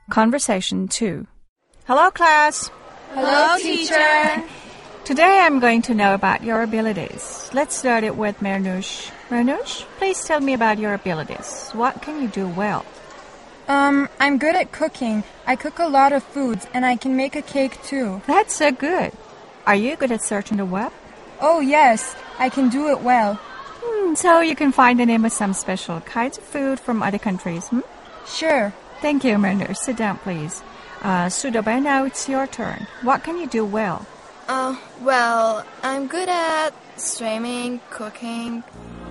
Conversation 2. Hello, class. Hello, teacher. Today I'm going to know about your abilities. Let's start it with Marnouche. Marnouche, please tell me about your abilities. What can you do well? I'm good at cooking. I cook a lot of foods, and I can make a cake too. That's so good. Are you good at searching the web? Oh, yes. I can do it well. So you can find the name of some special kinds of food from other countries, Sure. Thank you, Marnouche. Sit down, please. Sudo, by now it's your turn. What can you do well? Well, I'm good at swimming, cooking,